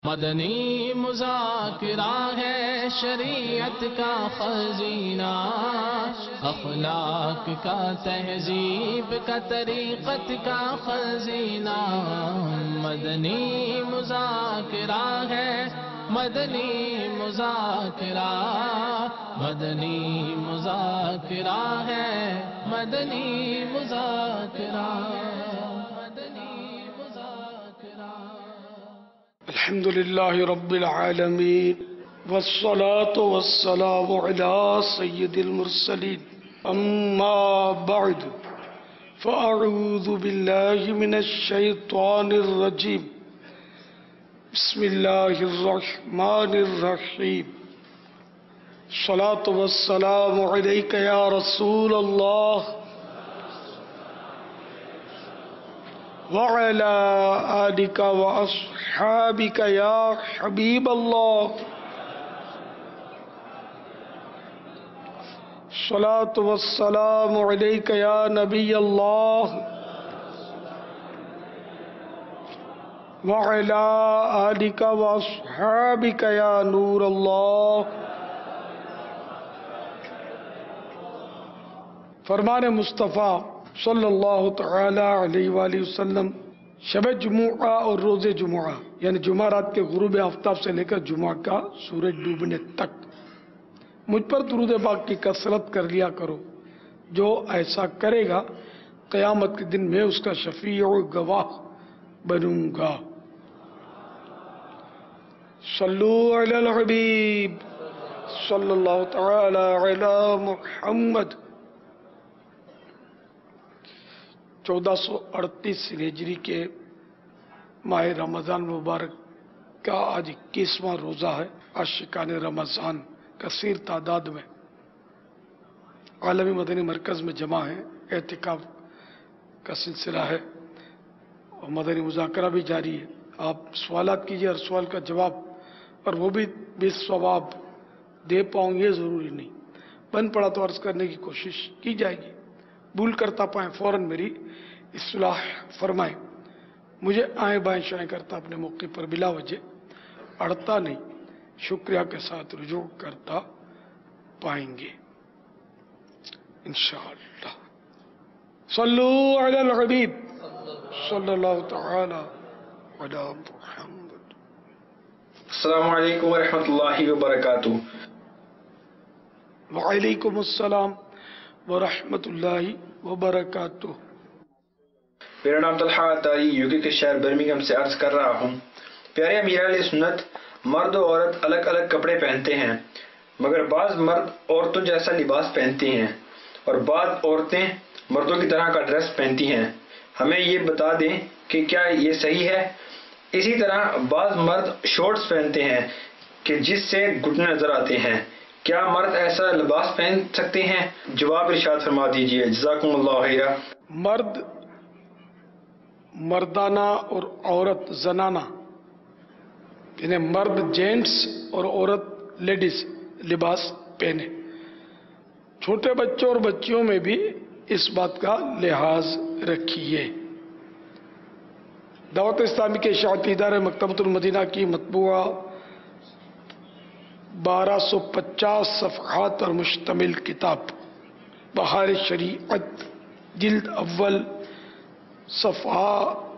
مدنی مذاکرہ ہے شریعت کا خزینہ، اخلاق کا تہذیب کا طریقت کا خزینہ۔ مدنی مذاکرہ ہے، مدنی مذاکرہ، مدنی مذاکرہ ہے، مدنی مذاکرہ، مدنی مذاکرہ۔ الحمد للہ رب العالمین والصلاة والسلام علی سید المرسلین، اما بعد فاعوذ باللہ من الشیطان الرجیم، بسم اللہ الرحمن الرحیم۔ الصلاة والسلام علیک یا رسول اللہ وعلى آلك وأصحابك يا حبيب الله، الصلاة والسلام عليك يا نبي الله وعلى آلك وأصحابك يا نور الله۔ فرمان مصطفیٰ صلی اللہ تعالی علیہ وآلہ وسلم شب جمعہ اور روز جمعہ یعنی جمعہ رات کے غروب آفتاب سے لے کر جمعہ کا سورج ڈوبنے تک مجھ پر درود پاک کی کثرت کر لیا کرو۔ جو ایسا کرے گا قیامت کے دن میں اس کا شفیع و گواہ بنوں گا۔ صلو علی الحبیب صلی اللہ تعالی علی محمد۔ 1438 ہجری کے ماہ رمضان مبارک کا آج 21واں روزہ ہے۔ عاشقان رمضان کثیر تعداد میں عالمی مدنی مرکز میں جمع ہیں۔ اعتکاف کا سلسلہ ہے اور مدنی مذاکرہ بھی جاری ہے۔ آپ سوالات کیجئے، ہر سوال کا جواب، اور وہ بھی بالثواب دے پاؤں یہ ضروری نہیں، بن پڑا تو عرض کرنے کی کوشش کی جائے گی۔ بھول کرتا پائیں فوراً میری اصلاح فرمائیں۔ مجھے آئیں بائیں شائیں کرتا اپنے موقع پر بلا وجہ اڑتا نہیں، شکریہ کے ساتھ رجوع کرتا پائیں گے انشاءاللہ۔ صلو علی الحبیب صلی اللہ تعالی علی محمد۔ السلام علیکم ورحمۃ اللہ وبرکاتہ۔ وعلیکم السلام ورحمۃ اللہ وبرکاتہ۔ میرا نام طلحہ عطاری یوکے کے شہر برمنگھم سے عرض کر رہا ہوں۔ پیارے امیر علیہ سنت، مرد و عورت الگ الگ کپڑے پہنتے ہیں، مگر بعض مرد عورتوں جیسا لباس پہنتے ہیں اور بعض عورتیں مردوں کی طرح کا ڈریس پہنتی ہیں۔ ہمیں یہ بتا دیں کہ کیا یہ صحیح ہے؟ اسی طرح بعض مرد شورٹس پہنتے ہیں کہ جس سے گھٹنے نظر آتے ہیں، کیا مرد ایسا لباس پہن سکتے ہیں؟ جواب ارشاد فرما دیجیے، جزاکم اللہ خیرہ۔ مرد مردانہ اور عورت زنانہ، یعنی مرد جینٹس اور عورت لیڈیز لباس پہنے۔ چھوٹے بچوں اور بچیوں میں بھی اس بات کا لحاظ رکھیے۔ دعوت اسلامی کے اشاعتی ادارے مکتبۃ المدینہ کی مطبوعہ 1250 صفحات پر مشتمل کتاب بہار شریعت جلد اول صفحہ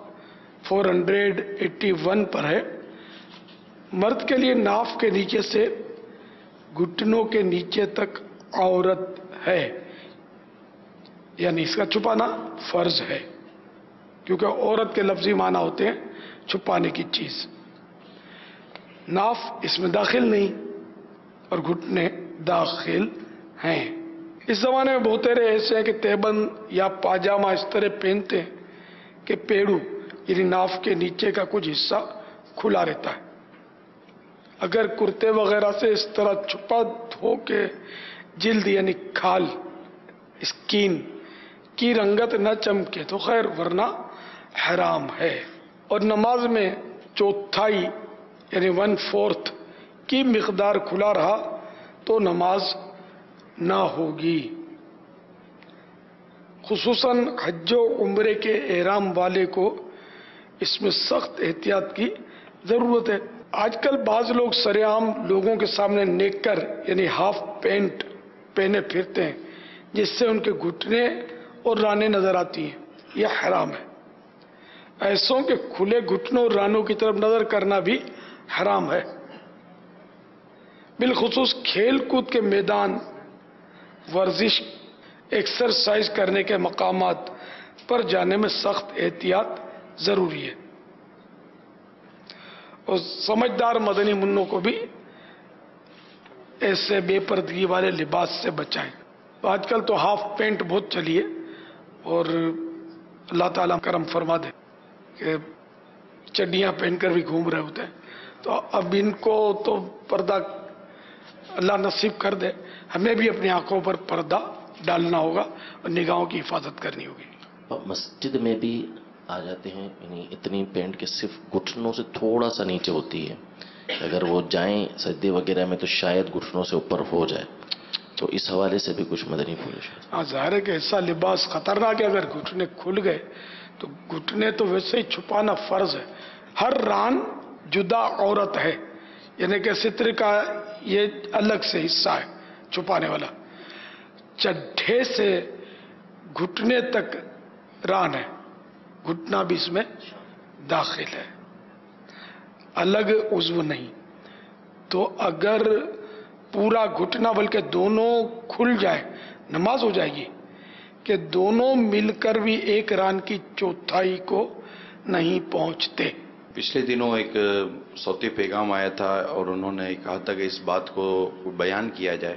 481 پر ہے۔ مرد کے لیے ناف کے نیچے سے گھٹنوں کے نیچے تک عورت ہے، یعنی اس کا چھپانا فرض ہے، کیونکہ عورت کے لفظی معنی ہوتے ہیں چھپانے کی چیز۔ ناف اس میں داخل نہیں اور گھٹنے داخل ہیں۔ اس زمانے میں بہترے ایسے ہیں کہ تیبند یا پاجامہ اس طرح پہنتے ہیں کہ پیڑو یعنی ناف کے نیچے کا کچھ حصہ کھلا رہتا ہے۔ اگر کرتے وغیرہ سے اس طرح چھپا ہو کہ جلد یعنی کھال اسکین کی رنگت نہ چمکے تو خیر، ورنہ حرام ہے۔ اور نماز میں چوتھائی یعنی 1/4 کی مقدار کھلا رہا تو نماز نہ ہوگی۔ خصوصاً حج و عمرے کے احرام والے کو اس میں سخت احتیاط کی ضرورت ہے۔ آج کل بعض لوگ سرعام لوگوں کے سامنے نیکر یعنی ہاف پینٹ پہنے پھرتے ہیں جس سے ان کے گھٹنے اور رانیں نظر آتی ہیں. یہ حرام ہے. ایسوں کے کھلے گھٹنوں اور رانوں کی طرف نظر کرنا بھی حرام ہے. بالخصوص کھیل کود کے میدان، ورزش، ایکسرسائز کرنے کے مقامات پر جانے میں سخت احتیاط ضروری ہے. اور سمجھدار مدنی منوں کو بھی ایسے بے پردگی والے لباس سے بچائیں. آج کل تو ہاف پینٹ بہت چلی ہے، اور اللہ تعالیٰ کرم فرما دے کہ چڈیاں پہن کر بھی گھوم رہے ہوتے ہیں. تو اب ان کو تو پردہ اللہ نصیب کر دے. ہمیں بھی اپنی آنکھوں پر پردہ ڈالنا ہوگا اور نگاہوں کی حفاظت کرنی ہوگی. مسجد میں بھی آ جاتے ہیں، یعنی اتنی پینٹ کے صرف گھٹنوں سے تھوڑا سا نیچے ہوتی ہے. اگر وہ جائیں سجدے وغیرہ میں تو شاید گھٹنوں سے اوپر ہو جائے. تو اس حوالے سے بھی کچھ مدنی پھول. ہاں، ظاہر ہے کہ ایسا لباس خطرناک ہے. اگر گھٹنے کھل گئے تو گھٹنے تو ویسے ہی چھپانا فرض ہے. ہر ران جدا عورت ہے، یعنی کہ ستر کا یہ الگ سے حصہ ہے چھپانے والا. چڈھے سے گھٹنے تک ران ہے، گھٹنا بھی اس میں داخل ہے، الگ عضو نہیں. تو اگر پورا گھٹنا بلکہ دونوں کھل جائے نماز ہو جائے گی، کہ دونوں مل کر بھی ایک ران کی چوتھائی کو نہیں پہنچتے. پچھلے دنوں ایک صوتی پیغام آیا تھا اور انہوں نے کہا تھا کہ اس بات کو بیان کیا جائے.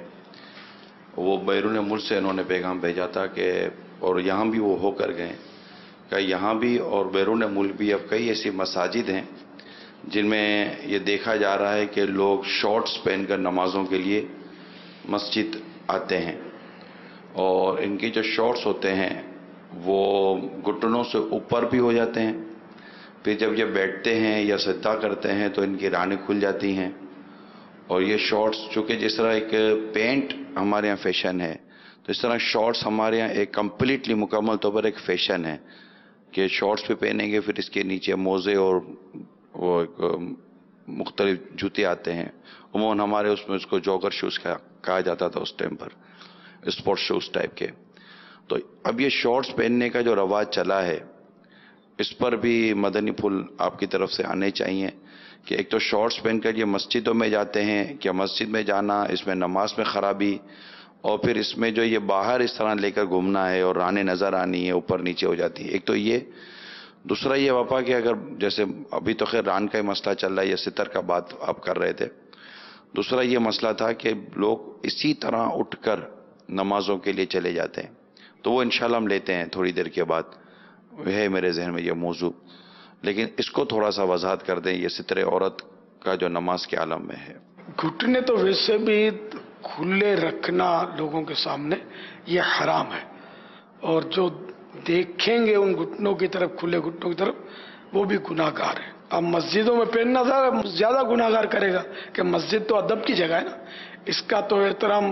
وہ بیرون ملک سے انہوں نے پیغام بھیجا تھا کہ، اور یہاں بھی وہ ہو کر گئے کہ یہاں بھی اور بیرون ملک بھی اب کئی ایسی مساجد ہیں جن میں یہ دیکھا جا رہا ہے کہ لوگ شارٹس پہن کر نمازوں کے لیے مسجد آتے ہیں. اور ان کی جو شارٹس ہوتے ہیں وہ گھٹنوں سے اوپر بھی ہو جاتے ہیں. پھر جب یہ بیٹھتے ہیں یا سجدہ کرتے ہیں تو ان کی رانیں کھل جاتی ہیں. اور یہ شارٹس چونکہ جس طرح ایک پینٹ ہمارے یہاں فیشن ہے، تو اس طرح شارٹس ہمارے یہاں ایک کمپلیٹلی مکمل طور پر ایک فیشن ہے کہ شارٹس بھی پہنیں گے، پھر اس کے نیچے موزے اور وہ مختلف جوتے آتے ہیں. عموماً ہمارے اس میں اس کو جوگر شوز کہا جاتا تھا اس ٹائم پر، اسپورٹ شوز ٹائپ کے. تو اب یہ شارٹس پہننے کا جو رواج چلا ہے، اس پر بھی مدنی پھول آپ کی طرف سے آنے چاہیے کہ ایک تو شارٹس پہن کر یہ مسجدوں میں جاتے ہیں، کہ مسجد میں جانا اس میں نماز میں خرابی، اور پھر اس میں جو یہ باہر اس طرح لے کر گھومنا ہے اور رانیں نظر آنی ہے، اوپر نیچے ہو جاتی ہے. ایک تو یہ. دوسرا یہ وفا کہ اگر جیسے ابھی تو خیر ران کا ہی مسئلہ چل رہا ہے، یہ ستر کا بات آپ کر رہے تھے. دوسرا یہ مسئلہ تھا کہ لوگ اسی طرح اٹھ کر نمازوں کے لیے چلے جاتے ہیں. تو وہ انشاءاللہ ہم لیتے ہیں تھوڑی دیر کے بعد، ہے میرے ذہن میں یہ موضوع. لیکن اس کو تھوڑا سا وضاحت کر دیں، یہ ستر عورت کا جو نماز کے عالم میں ہے. گھٹنے تو ویسے بھی کھلے رکھنا لوگوں کے سامنے یہ حرام ہے، اور جو دیکھیں گے ان گھٹنوں کی طرف، کھلے گھٹنوں کی طرف، وہ بھی گناہ گار ہے. اب مسجدوں میں پہننا زیادہ گناہ گار کرے گا کہ مسجد تو ادب کی جگہ ہے نا. اس کا تو احترام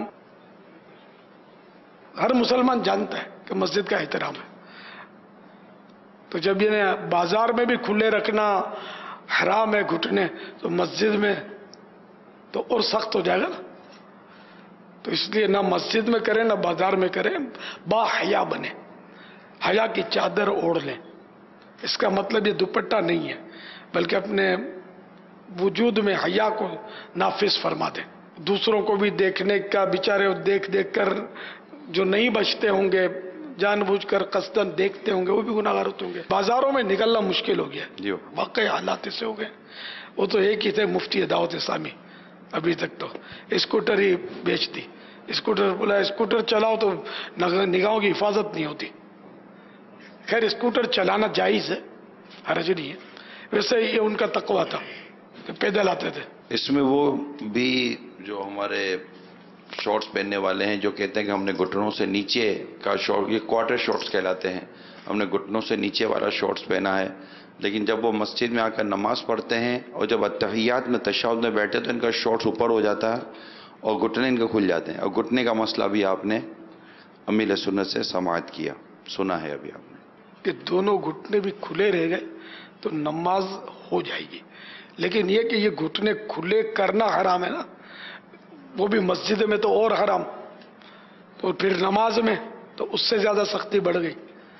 ہر مسلمان جانتا ہے کہ مسجد کا احترام ہے. تو جب یہ بازار میں بھی کھلے رکھنا حرام ہے گھٹنے، تو مسجد میں تو اور سخت ہو جائے گا نا. تو اس لیے نہ مسجد میں کریں نہ بازار میں کریں، با حیا بنے، حیا کی چادر اوڑھ لیں. اس کا مطلب یہ دوپٹہ نہیں ہے، بلکہ اپنے وجود میں حیا کو نافذ فرما دیں. دوسروں کو بھی دیکھنے کا، بیچارے دیکھ دیکھ کر جو نہیں بچتے ہوں گے، جان بوجھ کر قصدن دیکھتے ہوں گے، وہ بھی گناہ گار ہوتے ہوں گے. بازاروں میں نکلنا مشکل ہو گیا، واقعی حالات سے ہو گئے. وہ تو ایک ہی تھے مفتی دعوت اسلامی، ابھی تک تو اسکوٹر ہی بیچتی. اسکوٹر بولا اسکوٹر چلاؤ تو نگاہوں کی حفاظت نہیں ہوتی. خیر اسکوٹر چلانا جائز ہے، حرج نہیں ہے. ویسے یہ ان کا تقویٰ تھا کہ پیدل آتے تھے. اس میں وہ بھی جو ہمارے شارٹس پہننے والے ہیں جو کہتے ہیں کہ ہم نے گھٹنوں سے نیچے کا شارٹ، یہ کوارٹر شارٹس کہلاتے ہیں، ہم نے گھٹنوں سے نیچے والا شارٹس پہنا ہے. لیکن جب وہ مسجد میں آ کر نماز پڑھتے ہیں اور جب اتحیات میں تشہد میں بیٹھے تو ان کا شارٹس اوپر ہو جاتا ہے اور گھٹنے ان کے کھل جاتے ہیں. اور گھٹنے کا مسئلہ بھی آپ نے امیل سنت سے سماعت کیا، سنا ہے ابھی آپ نے، کہ دونوں گھٹنے بھی کھلے رہ گئے تو نماز ہو جائے گی. لیکن یہ کہ یہ گھٹنے کھلے کرنا حرام ہے نا، وہ بھی مسجد میں تو اور حرام، تو پھر نماز میں تو اس سے زیادہ سختی بڑھ گئی.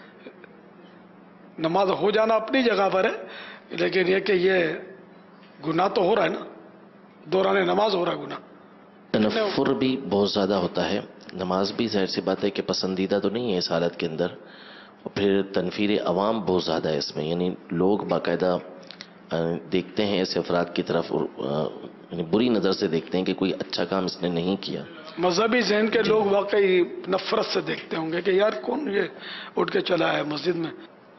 نماز ہو جانا اپنی جگہ پر ہے، لیکن یہ کہ یہ گناہ تو ہو رہا ہے نا، دوران نماز ہو رہا ہے گناہ. تنفر بھی بہت زیادہ ہوتا ہے. نماز بھی ظاہر سی بات ہے کہ پسندیدہ تو نہیں ہے اس حالت کے اندر، اور پھر تنفیر عوام بہت زیادہ ہے اس میں، یعنی لوگ باقاعدہ دیکھتے ہیں ایسے افراد کی طرف، یعنی بری نظر سے دیکھتے ہیں کہ کوئی اچھا کام اس نے نہیں کیا. مذہبی ذہن کے لوگ واقعی نفرت سے دیکھتے ہوں گے کہ یار کون یہ اٹھ کے چلا ہے مسجد میں،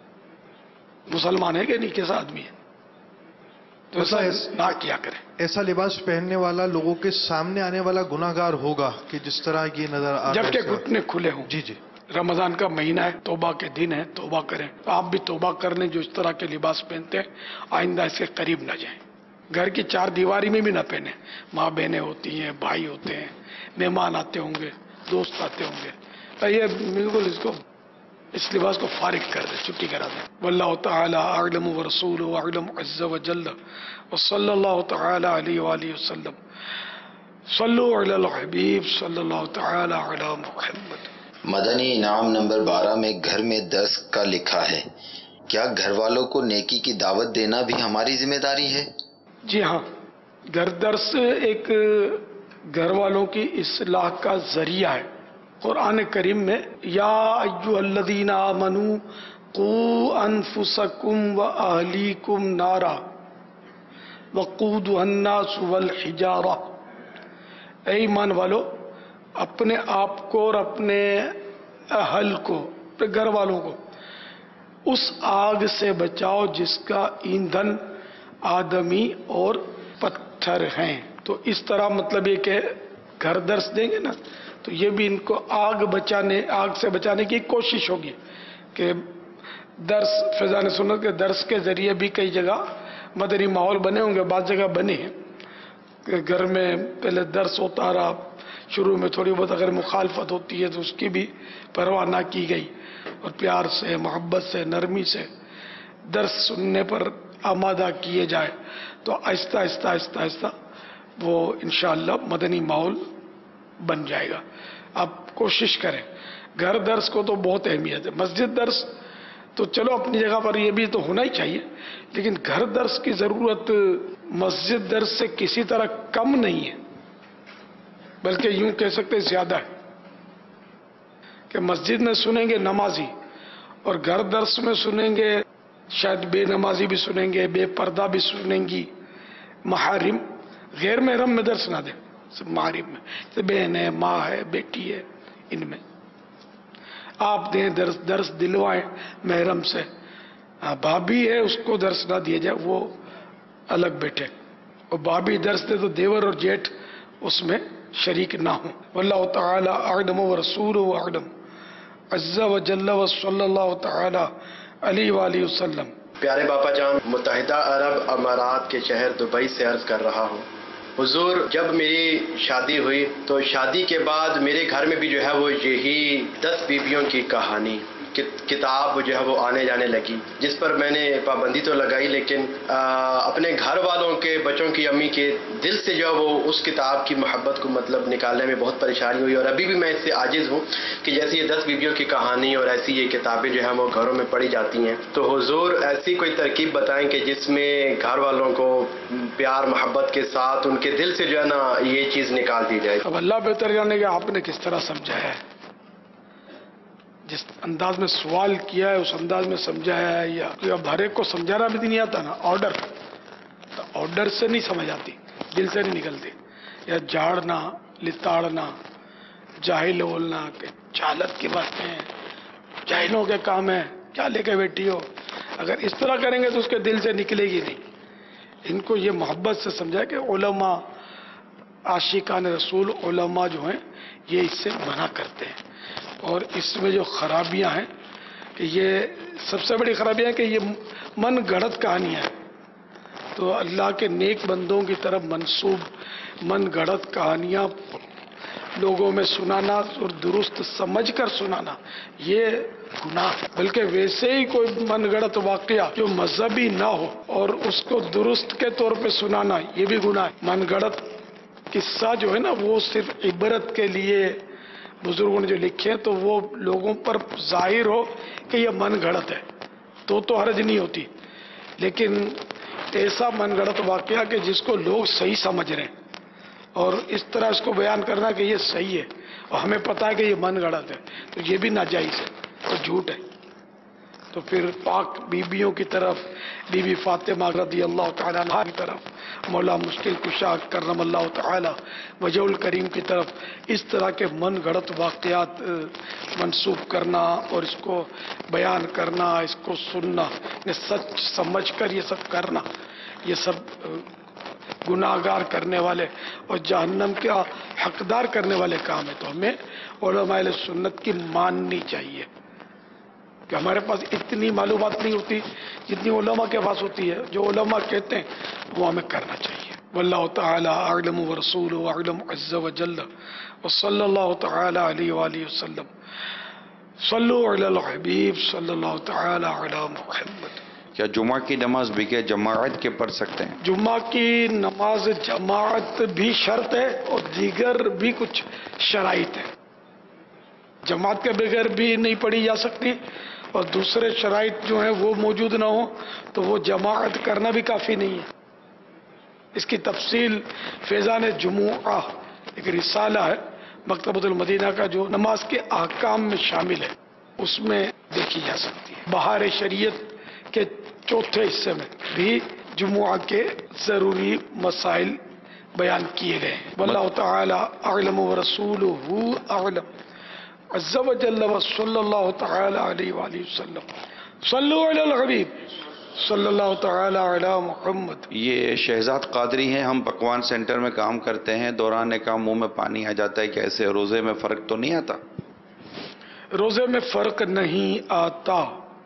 مسلمان ہے کہ نہیں، کیسا آدمی ہے، تو ایسا نہ کیا کرے. ایسا لباس پہننے والا لوگوں کے سامنے آنے والا گناہ گار ہوگا کہ جس طرح یہ نظر آ رہا ہے. جبکہ گھٹنے کھلے ہوں. جی جی. رمضان کا مہینہ ہے، توبہ کے دن ہے، توبہ کریں. آپ بھی توبہ کر لیں جو اس طرح کے لباس پہنتے ہیں، آئندہ اس کے قریب نہ جائیں. گھر کی چار دیواری میں بھی نہ پہنیں. ماں بہنیں ہوتی ہیں، بھائی ہوتے ہیں، مہمان آتے ہوں گے، دوست آتے ہوں گے، یہ بالکل اس لباس کو فارغ کر دیں، چھٹی کرا دیں. واللہ تعالی اعلم ورسولہ اعلم عز وجل وصلی اللہ تعالی علیہ وآلہ وسلم. صلو علی الحبیب صلی اللہ تعالی علی محمد. مدنی انعام نمبر 12 میں گھر میں درس کا لکھا ہے، کیا گھر والوں کو نیکی کی دعوت دینا بھی ہماری ذمہ داری ہے؟ جی ہاں، گھر درس ایک گھر والوں کی اصلاح کا ذریعہ ہے. قرآن کریم میں یا ایھا الذین آمنوا قوا انفسکم واہلیکم نارا وقودھا الناس والحجارہ، اے ایمان والو اپنے آپ کو اور اپنے اہل کو، اپنے گھر والوں کو اس آگ سے بچاؤ جس کا ایندھن آدمی اور پتھر ہیں. تو اس طرح مطلب یہ کہ گھر درس دیں گے نا تو یہ بھی ان کو آگ سے بچانے کی کوشش ہوگی کہ درس، فیضان سنت کے درس کے ذریعے بھی کئی جگہ مدنی ماحول بنے ہوں گے، بعض جگہ بنے ہیں کہ گھر میں پہلے درس ہوتا رہا، شروع میں تھوڑی بہت اگر مخالفت ہوتی ہے تو اس کی بھی پرواہ نہ کی گئی، اور پیار سے، محبت سے، نرمی سے درس سننے پر آمادہ کیے جائے تو آہستہ آہستہ آہستہ آہستہ وہ انشاءاللہ مدنی ماحول بن جائے گا. آپ کوشش کریں. گھر درس کو تو بہت اہمیت ہے. مسجد درس تو چلو اپنی جگہ پر یہ بھی تو ہونا ہی چاہیے، لیکن گھر درس کی ضرورت مسجد درس سے کسی طرح کم نہیں ہے، بلکہ یوں کہہ سکتے زیادہ ہے. کہ مسجد میں سنیں گے نمازی، اور گھر درس میں سنیں گے شاید بے نمازی بھی سنیں گے، بے پردہ بھی سنیں گی، محارم. غیر محرم میں درس نہ دیں، صرف محارم میں، بہن ہے، ماں ہے، بیٹی ہے، ان میں آپ دیں درس دلوائیں محرم سے. بھابھی ہے اس کو درس نہ دیا جائے، وہ الگ بیٹھے، اور بھابھی درس دے تو دیور اور جیٹھ اس میں شریک نہ ہوں. واللہ تعالی اعلم ورسولہ اعلم عز وجل وصلی اللہ تعالی علیہ وآلہ وسلم. پیارے باپا جان، متحدہ عرب امارات کے شہر دبئی سے عرض کر رہا ہوں. حضور، جب میری شادی ہوئی تو شادی کے بعد میرے گھر میں بھی جو ہے وہ یہی 10 بیویوں کی کہانی کتاب جو ہے وہ آنے جانے لگی، جس پر میں نے پابندی تو لگائی، لیکن اپنے گھر والوں کے، بچوں کی امی کے دل سے جو ہے وہ اس کتاب کی محبت کو مطلب نکالنے میں بہت پریشانی ہوئی. اور ابھی بھی میں اس سے عاجز ہوں کہ جیسے یہ 10 بیویوں کی کہانی اور ایسی یہ کتابیں جو ہیں وہ گھروں میں پڑھی جاتی ہیں، تو حضور ایسی کوئی ترکیب بتائیں کہ جس میں گھر والوں کو پیار محبت کے ساتھ ان کے دل سے جو ہے نا یہ چیز نکال دی جائے. اب اللہ بہتر جانے کہ آپ نے کس طرح سمجھایا ہے، جس انداز میں سوال کیا ہے اس انداز میں سمجھایا ہے، یا اب ہر ایک کو سمجھانا بھی نہیں آتا نا، آرڈر تو آرڈر سے نہیں سمجھ آتی، دل سے نہیں نکلتی. یا جھاڑنا، لتاڑنا، جاہل بولنا کہ جہالت کی باتیں ہیں، جاہلوں کے کام ہیں، کیا لے کے بیٹھی ہو، اگر اس طرح کریں گے تو اس کے دل سے نکلے گی نہیں. ان کو یہ محبت سے سمجھا کہ علماء، عاشقان رسول علماء جو ہیں یہ اس سے منع کرتے ہیں. اور اس میں جو خرابیاں ہیں کہ یہ سب سے بڑی خرابیاں ہیں کہ یہ من گھڑت کہانیاں ہیں. تو اللہ کے نیک بندوں کی طرف منسوب من گھڑت کہانیاں لوگوں میں سنانا اور درست سمجھ کر سنانا یہ گناہ، بلکہ ویسے ہی کوئی من گڑت واقعہ جو مذہبی نہ ہو اور اس کو درست کے طور پہ سنانا یہ بھی گناہ ہے۔ من گڑت قصہ جو ہے نا وہ صرف عبرت کے لیے بزرگوں نے جو لکھے ہیں تو وہ لوگوں پر ظاہر ہو کہ یہ من گڑت ہے تو حرج نہیں ہوتی، لیکن ایسا من گڑت واقعہ کہ جس کو لوگ صحیح سمجھ رہے ہیں اور اس طرح اس کو بیان کرنا کہ یہ صحیح ہے اور ہمیں پتا ہے کہ یہ من گڑت ہے تو یہ بھی ناجائز ہے اور جھوٹ ہے۔ تو پھر پاک بیبیوں کی طرف بی بی فاطمہ رضی اللہ تعالیٰ عنہا کی طرف، مولا مشکل کشا کرم اللہ تعالیٰ وجہ الکریم کی طرف اس طرح کے من گڑت واقعات منسوب کرنا اور اس کو بیان کرنا، اس کو سننا، سچ سمجھ کر یہ سب کرنا، یہ سب گناہگار کرنے والے اور جہنم کا حقدار کرنے والے کام ہے۔ تو ہمیں علماء اہل سنت کی ماننی چاہیے کہ ہمارے پاس اتنی معلومات نہیں ہوتی جتنی علماء کے پاس ہوتی ہے، جو علماء کہتے ہیں وہ ہمیں کرنا چاہیے۔ واللہ تعالی اعلم ورسولہ اعلم عز وجل وصلی اللہ تعالی علیہ وآلہ وسلم۔ صلو علی الحبیب صلی اللہ تعالی علی محمد۔ کیا جمعہ کی نماز بغیر جماعت کے پڑھ سکتے ہیں؟ جمعہ کی نماز جماعت بھی شرط ہے اور دیگر بھی کچھ شرائط ہیں، جماعت کے بغیر بھی نہیں پڑھی جا سکتی اور دوسرے شرائط جو ہیں وہ موجود نہ ہوں تو وہ جماعت کرنا بھی کافی نہیں ہے۔ اس کی تفصیل فیضان جمعہ ایک رسالہ ہے مکتبۃ المدینہ کا جو نماز کے احکام میں شامل ہے، اس میں دیکھی جا سکتی ہے۔ بہار شریعت کے چوتھے حصے میں بھی جمعہ کے ضروری مسائل بیان کیے گئے ہیں۔ واللہ تعالی اعلم ورسولہ اعلم عز وجل وصلی اللہ تعالی علیہ وآلہ وسلم۔ صلو علی الحبیب صلی اللہ تعالی علی محمد۔ یہ شہزاد قادری ہیں، ہم پکوان سینٹر میں کام کرتے ہیں، دوران کام منہ میں پانی آ جاتا ہے، کیسے روزے میں فرق تو نہیں آتا؟ روزے میں فرق نہیں آتا۔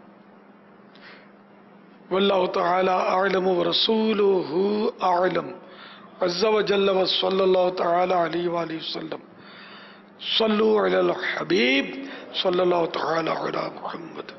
واللہ تعالی اعلم ورسولہ اعلم عز وجل وصلی اللہ تعالی علیہ وآلہ وسلم۔ صلو علی الحبیب صلی اللہ تعالی علی محمد۔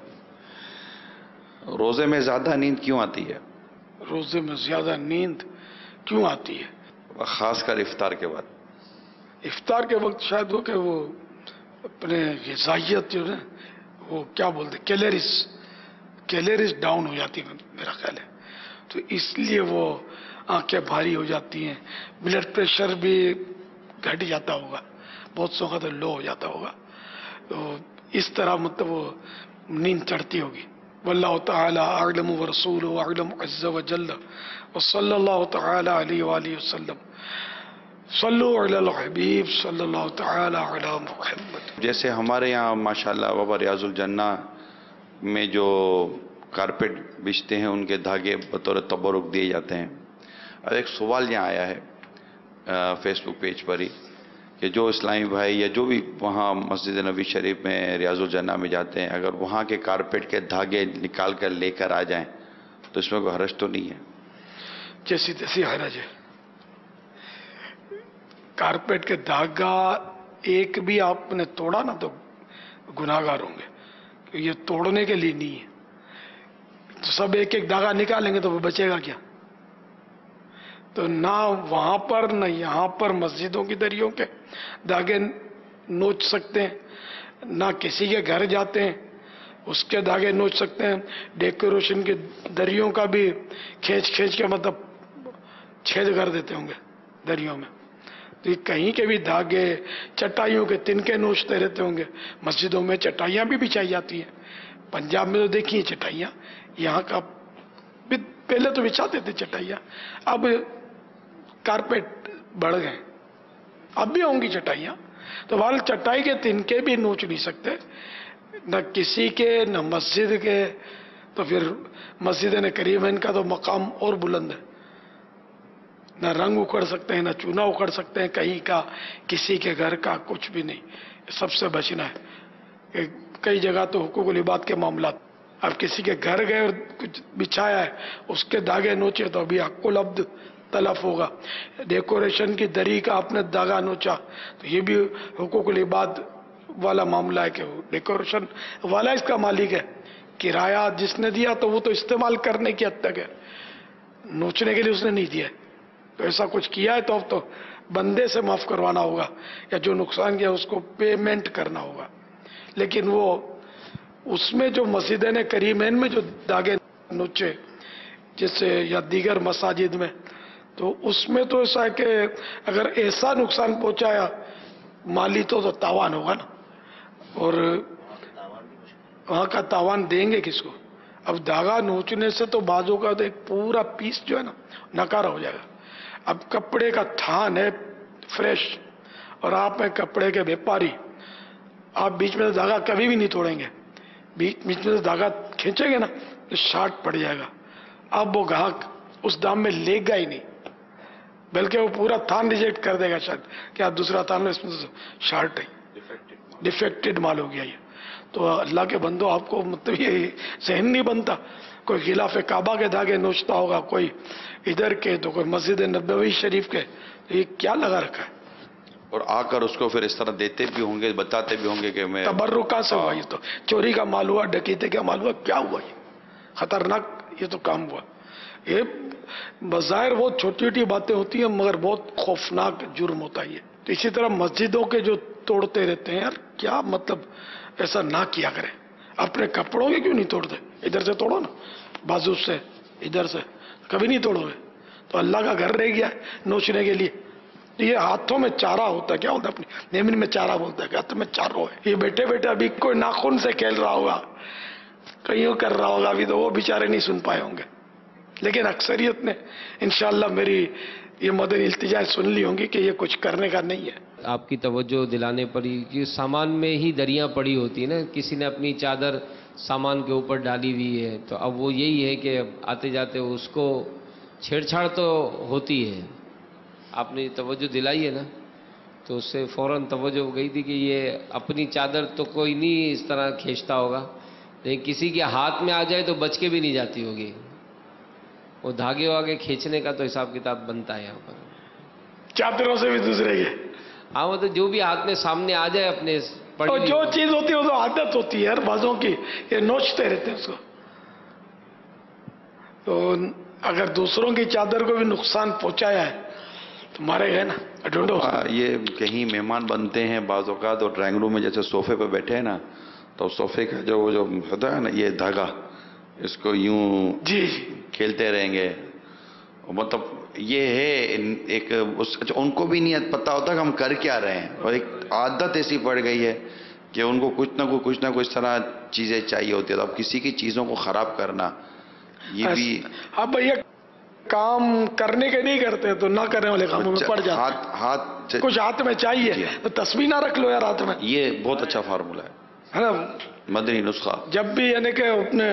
روزے میں زیادہ نیند کیوں آتی ہے؟ روزے میں زیادہ نیند کیوں آتی ہے؟ خاص کر افطار کے بعد۔ افطار کے وقت شاید ہو کہ وہ اپنے غذائیت جو ہے وہ کیا بولتے کیلریز ڈاؤن ہو جاتی ہے میرا خیال ہے، تو اس لیے وہ آنکھیں بھاری ہو جاتی ہیں، بلڈ پریشر بھی گھٹ جاتا ہوگا، بہت سو کا تو لو ہو جاتا ہوگا، تو اس طرح مطلب وہ نیند چڑھتی ہوگی۔ واللہ تعالی اعلم ورسولہ اعلم عز وجل وصلی اللہ تعالی علیہ وآلہ وسلم۔ صلو علی الحبیب صلی اللہ تعالی علی محمد۔ جیسے ہمارے یہاں ماشاءاللہ بابا ریاض الجنہ میں جو کارپیٹ بچھتے ہیں ان کے دھاگے بطور تبرک دیے جاتے ہیں، اور ایک سوال یہاں آیا ہے فیس بک پیج پر ہی کہ جو اسلامی بھائی یا جو بھی وہاں مسجد نبی شریف میں ریاض الجنہ میں جاتے ہیں، اگر وہاں کے کارپیٹ کے دھاگے نکال کر لے کر آ جائیں تو اس میں کوئی حرج تو نہیں ہے؟ جیسی تیسی حرج ہے۔ کارپیٹ کے دھاگا ایک بھی آپ نے توڑا نا تو گناہگار ہوں گے، یہ توڑنے کے لیے نہیں ہے، تو سب ایک ایک دھاگا نکالیں گے تو وہ بچے گا کیا؟ تو نہ وہاں پر نہ یہاں پر مسجدوں کی دریوں کے دھاگے نوچ سکتے ہیں، نہ کسی کے گھر جاتے ہیں اس کے دھاگے نوچ سکتے ہیں، ڈیکوریشن کی دریوں کا بھی کھینچ کے مطلب چھید کر دیتے ہوں گے دریوں میں، تو یہ کہیں کے بھی دھاگے چٹائیوں کے تنکے نوچتے رہتے ہوں گے۔ مسجدوں میں چٹائیاں بھی بچھائی جاتی ہیں، پنجاب میں تو دیکھیے چٹائیاں، یہاں کا پہلے تو بچھاتے تھے چٹائیاں، اب کارپیٹ بڑھ گئے، اب بھی ہوں گی چٹائیاں، تو وال چٹائی کے تنکے بھی نوچ نہیں سکتے، نہ کسی کے نہ مسجد کے، تو پھر مسجد کریمین کا تو مقام اور بلند ہے، نہ رنگ اکھڑ سکتے ہیں نہ چونا اکھڑ سکتے ہیں کہیں کا، کسی کے گھر کا کچھ بھی نہیں، سب سے بچنا ہے۔ کئی جگہ تو حقوق العباد کے معاملات، اب کسی کے گھر گئے اور کچھ بچھایا ہے اس کے دھاگے نوچے تو ابھی حق العبد तलफ होगा। डेकोरेशन की दरी का आपने दागा नोचा तो ये भी हुकूकुल इबाद वाला मामला है कि वो डेकोरेशन वाला इसका मालिक है, किराया जिसने दिया तो वो तो इस्तेमाल करने की हद तक है, नोचने के लिए उसने नहीं दिया है। तो ऐसा कुछ किया है तो अब तो बंदे से माफ करवाना होगा या जो नुकसान किया उसको पेमेंट करना होगा। लेकिन वो उसमें जो मस्जिदैन करीमैन में जो दागे नोचे जैसे या दीगर मसाजिद में, तो उसमें तो ऐसा है कि अगर ऐसा नुकसान पहुंचाया माली तो तावान होगा ना, और वहाँ का तावान देंगे किसको। अब धागा नोचने से तो बाजू का तो एक पूरा पीस जो है ना नकारा हो जाएगा। अब कपड़े का थान है फ्रेश और आप हैं कपड़े के व्यापारी, आप बीच में से धागा कभी भी नहीं तोड़ेंगे, बीच में से धागा खींचेंगे ना तो शार्ट पड़ जाएगा। अब वो ग्राहक उस दाम में लेगा ही नहीं, बल्कि वो पूरा थान रिजेक्ट कर देगा शायद कि आप दूसरा थान लो, इसमें शार्ट है, डिफेक्टेड माल हो गया ये। तो अल्लाह के बंदो आपको मतलब ये सहन नहीं बनता, कोई खिलाफ काबा के धागे नोचता होगा, कोई इधर के तो कोई मस्जिद नबवी शरीफ के, तो ये क्या लगा रखा है। और आकर उसको फिर इस तरह देते भी होंगे, बताते भी होंगे कि मैं तबर्रुका से हुआ, ये तो चोरी का माल हुआ, डकैती का माल हुआ, क्या हुआ ये खतरनाक ये तो काम हुआ। ये बज़ाहिर बहुत छोटी छोटी बातें होती हैं मगर बहुत खौफनाक जुर्म होता है ये। तो इसी तरह मस्जिदों के जो तोड़ते रहते हैं यार, क्या मतलब ऐसा ना किया करें। अपने कपड़ों के क्यों नहीं तोड़ते, इधर से तोड़ो ना, बाजू से इधर से, कभी नहीं तोड़ोगे तो अल्लाह का घर रह गया है नोचने के लिए। ये हाथों में चारा होता है, क्या होता है अपनी नेमन में चारा बोलता है, हाथ में चारो है। ये बैठे बैठे अभी कोई नाखून से खेल रहा होगा, कहीं कर रहा होगा, अभी तो वो बेचारे नहीं सुन पाए होंगे। लेकिन अक्सरियत ने इंशाअल्लाह मेरी ये मदद इल्तिजा सुन ली होंगी कि ये कुछ करने का नहीं है। आपकी तवज्जो दिलाने पड़ी कि सामान में ही दरियां पड़ी होती है ना, किसी ने अपनी चादर सामान के ऊपर डाली हुई है, तो अब वो यही है कि आते जाते उसको छेड़छाड़ तो होती है। आपने तवज्जो दिलाई है ना, तो उससे फौरन तवज्जो हो गई थी कि ये अपनी चादर तो कोई नहीं इस तरह खींचता होगा, लेकिन किसी के हाथ में आ जाए तो बच के भी नहीं जाती होगी। वो धागे वागे खींचने का तो हिसाब किताब बनता है यहाँ पर, चादरों से भी दूसरे के। हाँ, वो तो जो भी हाथ में सामने आ जाए अपने और जो चीज होती है वो तो आदत होती है यार बाजों की, ये नोचते रहते हैं उसको। तो अगर दूसरों की चादर को भी नुकसान पहुंचाया है तो मारे गए ना, ढूंढो। ये कहीं मेहमान बनते हैं बाज़ औक़ात और ड्राइंग रूम में जैसे सोफे पे बैठे हैं ना, तो सोफे का जो होता है ना ये धागा, इसको यूं जी खेलते रहेंगे। मतलब ये है एक अच्छा, उनको भी नहीं पता होता कि हम कर क्या रहे हैं, और एक आदत ऐसी पड़ गई है कि उनको कुछ ना कुछ इस तरह चीजें चाहिए होती है। तो अब किसी की चीजों को खराब करना ये भी, हाँ भैया काम करने के नहीं करते तो ना करने वाले कामों में पड़ जाते। हाथ कुछ हाथ में चाहिए तो तस्वीर ना रख लो यार हाथ में। ये बहुत अच्छा फार्मूला है ना, मदनी नुस्खा। जब भी यानी कि अपने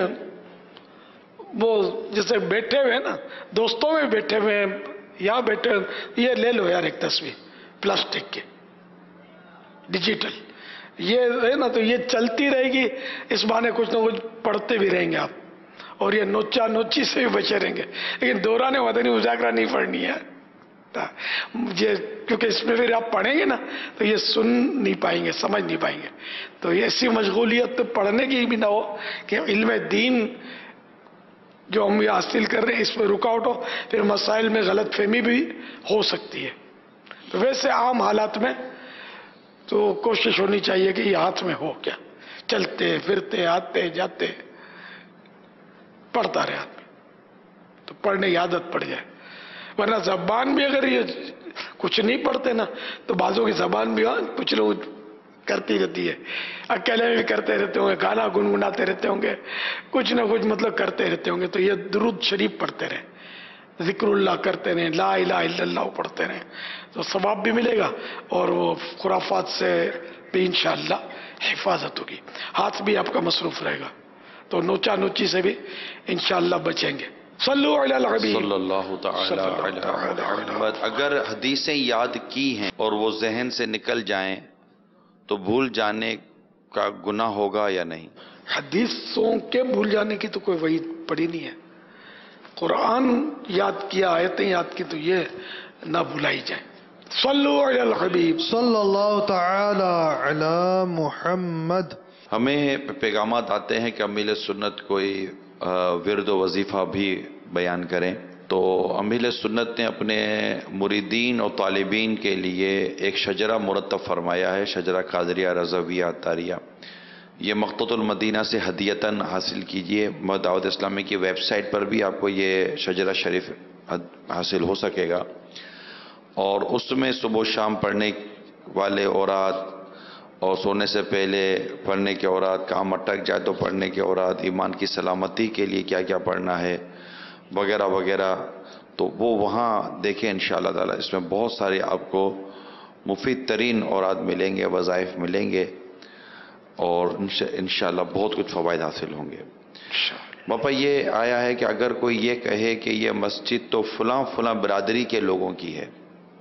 वो जैसे बैठे हुए ना दोस्तों में बैठे हुए या बैठे, ये ले लो यार एक तस्वीर प्लास्टिक के डिजिटल, ये है ना, तो ये चलती रहेगी, इस बहाने कुछ ना कुछ पढ़ते भी रहेंगे आप, और ये नोचा नोची से भी बचे रहेंगे। लेकिन दौरान मदनी मुज़ाकरा नहीं पढ़नी है ये, क्योंकि इसमें फिर आप पढ़ेंगे ना तो ये सुन नहीं पाएंगे, समझ नहीं पाएंगे। तो ये ऐसी मशगूलियत तो पढ़ने की भी ना हो कि इल्म दीन जो हम ये हासिल कर रहे हैं इसमें रुकावट हो, फिर मसाइल में गलत फहमी भी हो सकती है। तो वैसे आम हालात में तो कोशिश होनी चाहिए कि ये हाथ में हो क्या, चलते फिरते आते जाते पढ़ता रहे आदमी, तो पढ़ने की आदत पड़ जाए। वरना जबान भी अगर ये कुछ नहीं पढ़ते ना तो बाजों की जबान भी कुछ लोग करती रहती है, अकेले भी करते रहते होंगे, गाना गुनगुनाते रहते होंगे, कुछ ना कुछ मतलब करते रहते होंगे। तो ये दुरूद शरीफ पढ़ते रहे, जिक्रुल्लाह करते रहे, ला इलाहा इल्लल्लाह पढ़ते रहे, तो सवाब भी मिलेगा और वो खुराफात से भी इंशाअल्लाह हिफाजत होगी, हाथ भी आपका मसरूफ रहेगा। तो नोचा नोची से भी इंशाअल्लाह बचेंगे। सल्लल्लाहु तआला अलैहि मुहम्मद। अगर हदीसें याद की हैं और वो जहन से निकल जाएं तो भूल जाने का गुनाह होगा या नहीं? हदीसों के भूल जाने की तो कोई वही पड़ी नहीं है, قرآن یاد کیا، آیتیں یاد کی، تو یہ نہ بھلائی جائیں. صلو علی الحبیب صلی اللہ تعالی علی محمد. ہمیں پیغامات آتے ہیں کہ امیل سنت کوئی ورد و وظیفہ بھی بیان کریں، تو امیل سنت نے اپنے مریدین اور طالبین کے لیے ایک شجرہ مرتب فرمایا ہے، شجرہ قادریہ رضویہ عطاریہ. یہ مقتۃ المدینہ سے ہدیتاً حاصل کیجئے. دعوت اسلامی کی ویب سائٹ پر بھی آپ کو یہ شجرہ شریف حاصل ہو سکے گا، اور اس میں صبح و شام پڑھنے والے اوراد اور سونے سے پہلے پڑھنے کے اوراد، کام اٹک جائے تو پڑھنے کے اوراد، ایمان کی سلامتی کے لیے کیا کیا پڑھنا ہے وغیرہ وغیرہ، تو وہ وہاں دیکھیں انشاءاللہ تعالی. اس میں بہت سارے آپ کو مفید ترین اوراد ملیں گے، وظائف ملیں گے، اور انشاءاللہ بہت کچھ فوائد حاصل ہوں گے. باپا یہ آیا ہے کہ اگر کوئی یہ کہے کہ یہ مسجد تو فلاں فلاں برادری کے لوگوں کی ہے،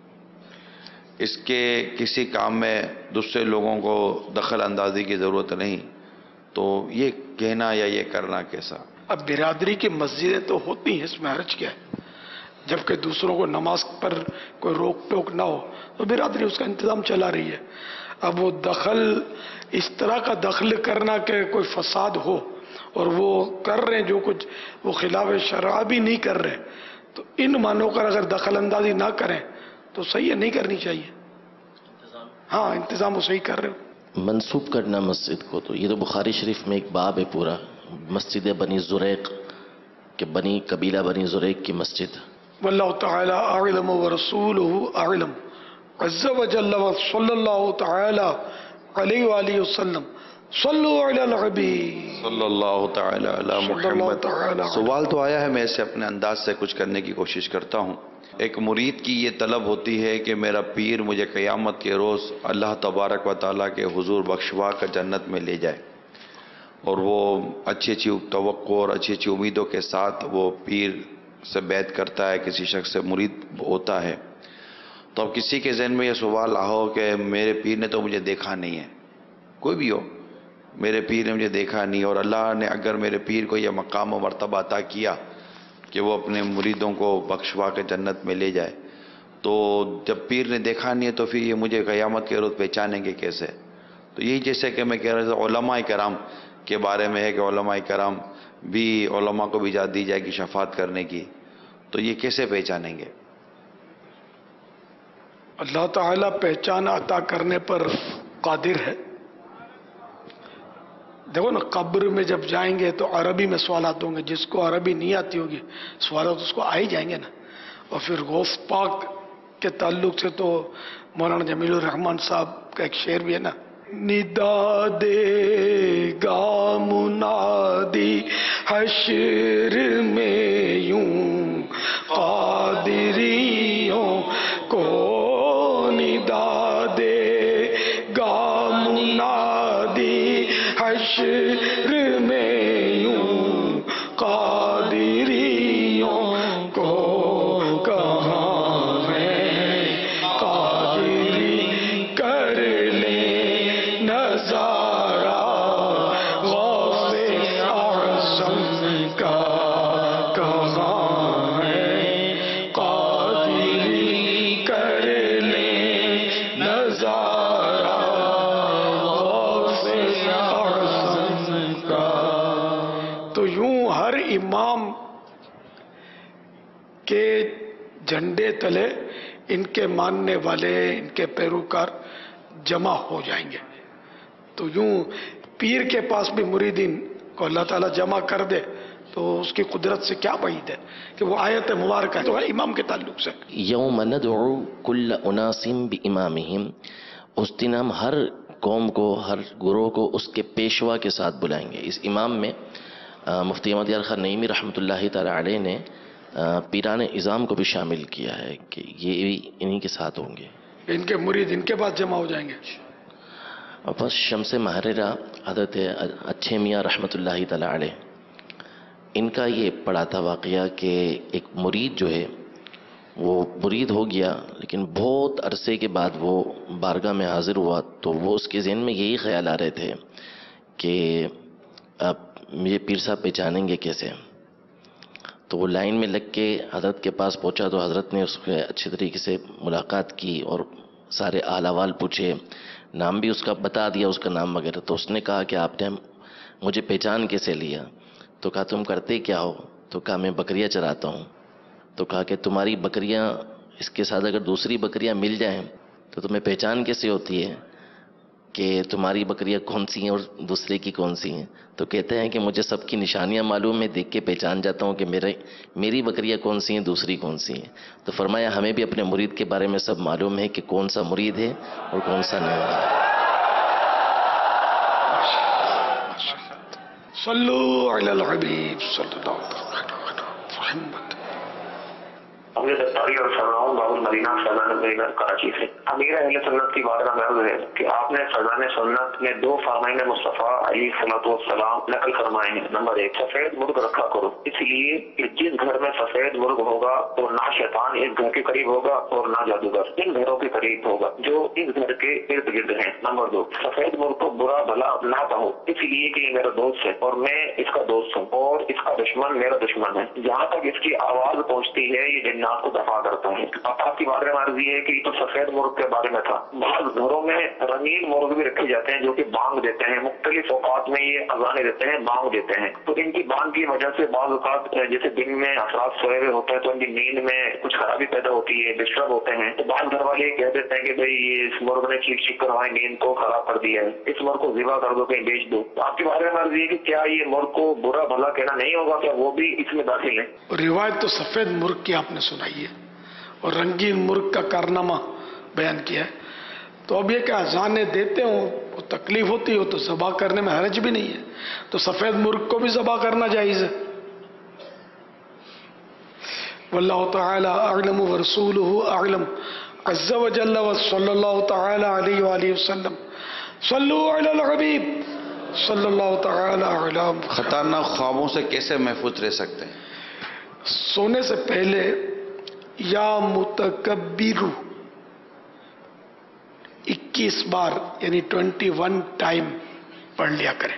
اس کے کسی کام میں دوسرے لوگوں کو دخل اندازی کی ضرورت نہیں، تو یہ کہنا یا یہ کرنا کیسا؟ اب برادری کی مسجدیں تو ہوتی ہیں، اس میں حرج کیا ہے؟ جبکہ دوسروں کو نماز پر کوئی روک ٹوک نہ ہو تو برادری اس کا انتظام چلا رہی ہے. اب وہ دخل، اس طرح کا دخل کرنا کہ کوئی فساد ہو اور وہ کر رہے ہیں جو کچھ وہ خلاف شرع بھی نہیں کر رہے، تو ان معنوں کر اگر دخل اندازی نہ کریں تو صحیح ہے، نہیں کرنی چاہیے. ہاں انتظام وہ صحیح کر رہے ہو. منسوب کرنا مسجد کو، تو یہ تو بخاری شریف میں ایک باب ہے پورا، مسجد بنی زریق، کہ بنی قبیلہ بنی زریق کی مسجد. واللہ تعالی اعلم ورسولہ اعلم عز وجل صلی اللہ تعالی علیہ وآلہ وسلم. صلو علی الحبیب صلی اللہ تعالی علی صلی اللہ محمد. تعالی علی. سوال تو آیا ہے، میں اسے اپنے انداز سے کچھ کرنے کی کوشش کرتا ہوں. ایک مرید کی یہ طلب ہوتی ہے کہ میرا پیر مجھے قیامت کے روز اللہ تبارک و تعالیٰ کے حضور بخشوا کر جنت میں لے جائے، اور وہ اچھی اچھی توقع اور اچھی اچھی امیدوں کے ساتھ وہ پیر سے بیعت کرتا ہے، کسی شخص سے مرید ہوتا ہے. تو اب کسی کے ذہن میں یہ سوال ہو کہ میرے پیر نے تو مجھے دیکھا نہیں ہے، کوئی بھی ہو، میرے پیر نے مجھے دیکھا نہیں، اور اللہ نے اگر میرے پیر کو یہ مقام و مرتبہ عطا کیا کہ وہ اپنے مریدوں کو بخشوا کے جنت میں لے جائے، تو جب پیر نے دیکھا نہیں ہے تو پھر یہ مجھے قیامت کے روز پہچانیں گے کیسے؟ تو یہی جیسے کہ میں کہہ رہا تھا علماء کرام کے بارے میں ہے کہ علماء کرام بھی، علماء کو بھی اجازت دی جائے گی شفاعت کرنے کی، تو یہ کیسے پہچانیں گے؟ اللہ تعالیٰ پہچان عطا کرنے پر قادر ہے. دیکھو نا، قبر میں جب جائیں گے تو عربی میں سوالات ہوں گے، جس کو عربی نہیں آتی ہوگی سوالات اس کو آ ہی جائیں گے نا. اور پھر غوث پاک کے تعلق سے تو مولانا جمیل الرحمن صاحب کا ایک شعر بھی ہے نا، ندا دے گا منادی حشر میں یوں قادریوں کو، ندا دے گا منادی حشر میں یوں قادریوں کو، کہاں ہے قادری کر لیں نظارہ غوث اعظم کا، کہاں ہے قادری کر لیں نظارہ غوث اعظم کا. تو یوں ہر امام کے جھنڈے تلے ان کے ماننے والے، ان کے پیروکار جمع ہو جائیں گے. تو یوں پیر کے پاس بھی مریدین کو اللہ تعالیٰ جمع کر دے تو اس کی قدرت سے کیا بعید ہے کہ وہ آیت مبارکہ تو ہے امام کے تعلق سے. یوم ندعو کل اناس بامامہم، اس دن ہم ہر قوم کو، ہر گروہ کو اس کے پیشوا کے ساتھ بلائیں گے. اس امام میں مفتی احمد یار خان نعیمی رحمۃ اللہ تعالی علیہ نے پیران اعظام کو بھی شامل کیا ہے کہ یہ بھی انہی کے ساتھ ہوں گے. ان کے مرید ان کے پاس جمع ہو جائیں گے. اور بس شمس محررہ حضرت اچھے میاں رحمۃ اللہ تعالی علیہ، ان کا یہ پڑا تھا واقعہ کہ ایک مرید جو ہے وہ مرید ہو گیا، لیکن بہت عرصے کے بعد وہ بارگاہ میں حاضر ہوا، تو وہ اس کے ذہن میں یہی خیال آ رہے تھے کہ اب مجھے پیر صاحب پہچانیں گے کیسے. تو وہ لائن میں لگ کے حضرت کے پاس پہنچا تو حضرت نے اس کے اچھی طریقے سے ملاقات کی اور سارے حال احوال پوچھے، نام بھی اس کا بتا دیا، اس کا نام وغیرہ. تو اس نے کہا کہ آپ نے مجھے پہچان کیسے لیا؟ تو کہا تم کرتے کیا ہو؟ تو کہا میں بکریاں چراتا ہوں. تو کہا کہ تمہاری بکریاں اس کے ساتھ اگر دوسری بکریاں مل جائیں تو تمہیں پہچان کیسے ہوتی ہے کہ تمہاری بکریاں کون سی ہیں اور دوسرے کی کون سی ہیں؟ تو کہتے ہیں کہ مجھے سب کی نشانیاں معلوم ہے، دیکھ کے پہچان جاتا ہوں کہ میری بکریاں کون سی ہیں، دوسری کون سی ہیں. تو فرمایا ہمیں بھی اپنے مرید کے بارے میں سب معلوم ہے کہ کون سا مرید ہے اور کون سا نہیں ہے. صلو علی الحبیب صلی اللہ علیہ وسلم. مجھے دستاری اور سرناؤں بابل مدینہ فیضان نگر کراچی سے. امیر اہل سنت کی بارگاہ میں عرض ہے کہ آپ نے فیضان سنت میں 2 فرمائن مصطفیٰ علیہ الصلوۃ والسلام نقل فرمائے ہیں. نمبر 1، سفید مرغ رکھا کرو، اس لیے کہ جس گھر میں سفید مرغ ہوگا تو نہ شیطان اس گھر کے قریب ہوگا اور نہ جادوگر ان گھروں کے قریب ہوگا جو اس گھر کے ارد گرد ہیں. نمبر 2، سفید مرغ کو برا بھلا نہ کہو، اس لیے کہ یہ میرا دوست ہے اور میں اس کا دوست ہوں اور اس کا دشمن میرا دشمن ہے. جہاں تک اس کی آواز پہنچتی ہے یہ جنات کو دفاع کرتا ہے. آپ کی بارے میں عرض یہ ہے کہ یہ تو سفید مرغ کے بارے میں تھا. بعض گھروں میں رنگین مرغ بھی رکھے جاتے ہیں جو کہ بانگ دیتے ہیں، مختلف اوقات میں یہ اذانیں دیتے ہیں، بانگ دیتے ہیں. تو ان کی بانگ کی وجہ سے بعض اوقات جیسے دن میں افراد سوئے ہوئے ہوتے ہیں تو ان کی نیند میں کچھ خرابی پیدا ہوتی ہے، ڈسٹرب ہوتے ہیں. تو بعض گھر والے کہہ دیتے ہیں کہ بھائی یہ اس مرغ نے چیخ چیخ کر ہماری نیند کو خراب کر دیا ہے، اس مرغ کو ذبح کر دو، کہیں بیچ دو. تو آپ کے بارے میں عرض یہ کہ کیا یہ مرغ کو برا بھلا کہنا نہیں ہوگا، کیا وہ بھی اس میں داخل ہے؟ روایت تو سفید مرغ کی آپ نے سنائی ہے اور رنگین مرغ کا کارنامہ بیان کیا ہے. تو اب یہ کہ اذانیں دیتے ہوں وہ تکلیف ہوتی ہو تو ذبح کرنے میں حرج بھی نہیں ہے، تو سفید مرغ کو بھی ذبح کرنا جائز ہے. واللہ تعالی اعلم ورسولہ اعلم عز وجل وصلی اللہ تعالی علیہ وآلہ وسلم. صلو علی الحبیب صلی اللہ تعالی علی محمد. خطرناک خوابوں سے کیسے محفوظ رہ سکتے ہیں؟ سونے سے پہلے یا متکبرو 21 بار یعنی 21 ٹائم پڑھ لیا کریں.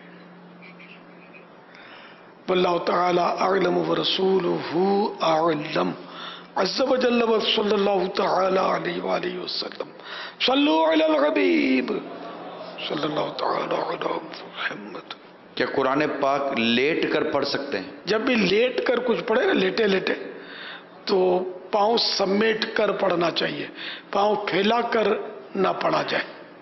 واللہ تعالی اعلم ورسولہ اعلم عز وجل وصلی اللہ تعالی علیہ وآلہ وسلم. صلو علی الحبیب صلی اللہ تعالی علی محمد. کیا قرآن پاک لیٹ کر پڑھ سکتے ہیں؟ جب بھی لیٹ کر کچھ پڑھے نا، لیٹے لیٹے، تو پاؤں سمیٹ کر پڑھنا چاہیے، پاؤں پھیلا کر نہ پڑھا جائے.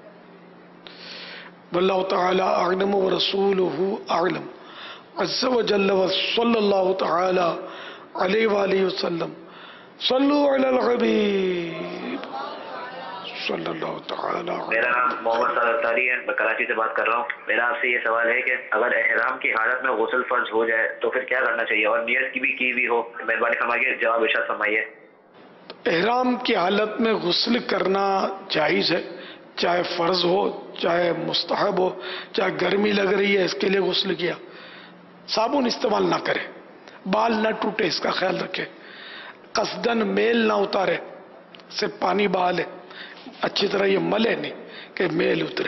واللہ تعالی اعلم ورسولہ اعلم عز وجل وصلی اللہ تعالی علیہ وآلہ وسلم. صلو علی الحبیب صلی اللہ تعالی. میرا نام محمد سالاری ہے، میں کراچی سے بات کر رہا ہوں. میرا آپ سے یہ سوال ہے کہ اگر احرام کی حالت میں غسل فرض ہو جائے تو پھر کیا کرنا چاہیے، اور نیت کی بھی ہو؟ مہربانی فرمائیے جواب ارشاد فرمائیے. احرام کی حالت میں غسل کرنا جائز ہے، چاہے فرض ہو چاہے مستحب ہو، چاہے گرمی لگ رہی ہے اس کے لیے غسل کیا. صابن استعمال نہ کرے، بال نہ ٹوٹے اس کا خیال رکھے، قصدن میل نہ اتارے، صرف پانی بہا لے، اچھی طرح یہ ملے نہیں کہ میل اترے.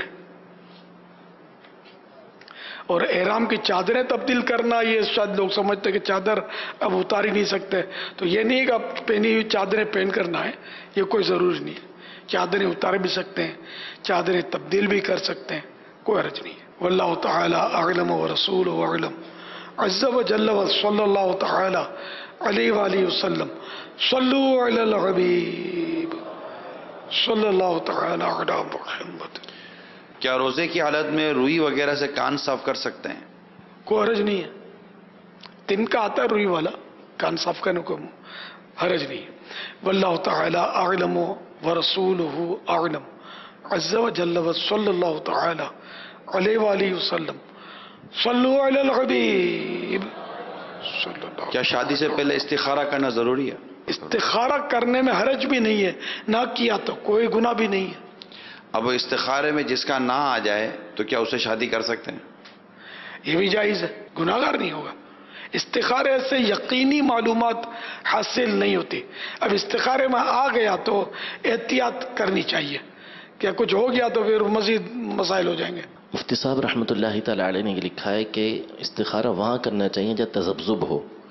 اور احرام کی چادریں تبدیل کرنا، یہ شاید لوگ سمجھتے کہ چادر اب اتار ہی نہیں سکتے، تو یہ نہیں کہ اب پہنی ہوئی چادریں پہن کرنا ہے، یہ کوئی ضروری نہیں ہے. چادریں اتار بھی سکتے ہیں، چادریں تبدیل بھی کر سکتے ہیں، کوئی حرج نہیں ہے. واللہ تعالی اعلم ورسولہ اعلم عز وجل وصلی اللہ تعالی علیہ وآلہ وسلم. صلو علی الحبیب صلی اللہ تعالی علی محمد. کیا روزے کی حالت میں روئی وغیرہ سے کان صاف کر سکتے ہیں؟ کوئی حرج نہیں ہے، تن کا آتا ہے روئی والا، کان صاف کرنے کو حرج نہیں ہے. واللہ تعالی اعلم ورسولہ اعلم عز وجل وصلی اللہ تعالی علیہ وآلہ وسلم. صلو علی الحبیب صلی اللہ. کیا شادی سے پہلے استخارہ کرنا ضروری ہے؟ استخارہ کرنے میں حرج بھی نہیں ہے، نہ کیا تو کوئی گناہ بھی نہیں ہے. اب استخارے میں جس کا نہ آ جائے تو کیا اسے شادی کر سکتے ہیں؟ یہ بھی جائز ہے، گناہ گار نہیں ہوگا. استخارے سے یقینی معلومات حاصل نہیں ہوتی. اب استخارے میں آ گیا تو احتیاط کرنی چاہیے، کیا کچھ ہو گیا تو پھر مزید مسائل ہو جائیں گے. مفتی صاحب رحمۃ اللہ تعالی علیہ نے لکھا ہے کہ استخارہ وہاں کرنا چاہیے جب تذبذب ہو،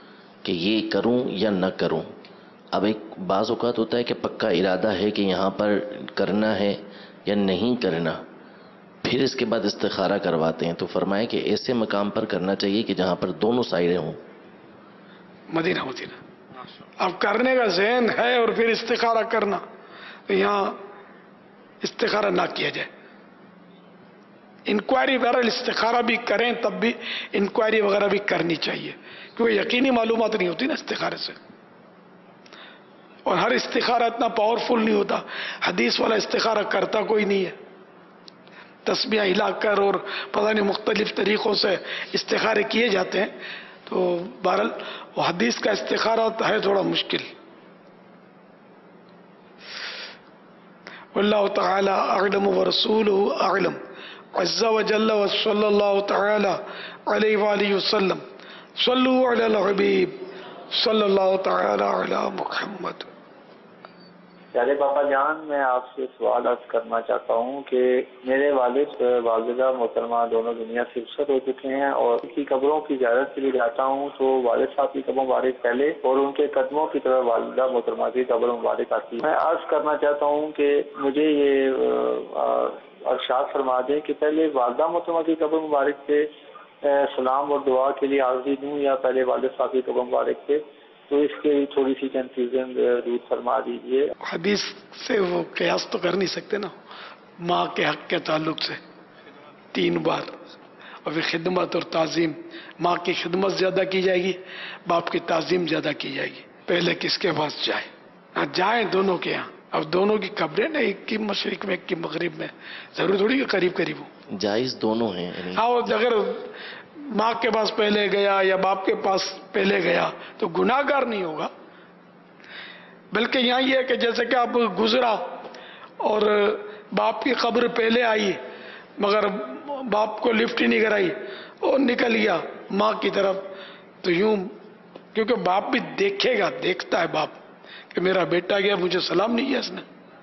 کہ یہ کروں یا نہ کروں. اب ایک بعض اوقات ہوتا ہے کہ پکا ارادہ ہے کہ یہاں پر کرنا ہے یا نہیں کرنا، پھر اس کے بعد استخارہ کرواتے ہیں. تو فرمائے کہ ایسے مقام پر کرنا چاہیے کہ جہاں پر دونوں سائڈیں ہوں. مدینہ اب کرنے کا ذہن ہے اور پھر استخارہ کرنا، تو یہاں استخارہ نہ کیا جائے. انکوائری بہرحال استخارہ بھی کریں تب بھی انکوائری وغیرہ بھی کرنی چاہیے، کیونکہ یقینی معلومات نہیں ہوتی نا استخارے سے، اور ہر استخارہ اتنا پاورفل نہیں ہوتا. حدیث والا استخارہ کرتا کوئی نہیں ہے، تسبیحیں ہلا کر اور پتہ نہیں مختلف طریقوں سے استخارے کیے جاتے ہیں. تو بہرحال وہ حدیث کا استخارہ ہے تھوڑا مشکل. واللہ تعالی اعلم ورسولہ اعلم عز وجل وصلی اللہ تعالی علیہ وآلہ وسلم. صلو علی الحبیب صلی اللہ تعالی علی محمد. پیارے پاپا جان، میں آپ سے سوال عرض کرنا چاہتا ہوں کہ میرے والد والدہ محترمہ دونوں دنیا سے رخصت ہو چکے ہیں، اور ان کی قبروں کی زیارت کے لیے جاتا ہوں تو والد صاحب کی قبر مبارک پہلے اور ان کے قدموں کی طرف والدہ محترمہ کی قبر مبارک آتی ہے. میں عرض کرنا چاہتا ہوں کہ مجھے یہ ارشاد فرما دیں کہ پہلے والدہ محترمہ کی قبر مبارک پہ سلام اور دعا کے لیے حاضری دوں یا پہلے والد صاحب کی قبر مبارک پہ؟ تو اس کے تھوڑی سی کنفیوژن دور فرما دیجیے. حدیث سے وہ قیاس تو کر نہیں سکتے نا، ماں کے حق کے تعلق سے 3 بار، اور پھر خدمت اور تعظیم. ماں کی خدمت زیادہ کی جائے گی، باپ کی تعظیم زیادہ کی جائے گی. پہلے کس کے پاس جائے؟ جائیں دونوں کے یہاں. اب دونوں کی قبریں نا، ایک کی مشرق میں ایک کی مغرب میں، ضروری تھوڑی کہ قریب قریب ہو. جائز دونوں ہیں. ہاں، اگر ماں کے پاس پہلے گیا یا باپ کے پاس پہلے گیا تو گناہ گار نہیں ہوگا. بلکہ یہاں یہ ہے کہ جیسے کہ آپ گزرا اور باپ کی قبر پہلے آئی مگر باپ کو لفٹ ہی نہیں کرائی اور نکل گیا ماں کی طرف، تو یوں، کیونکہ باپ بھی دیکھے گا، دیکھتا ہے باپ کہ میرا بیٹا گیا مجھے سلام نہیں کیا اس نے،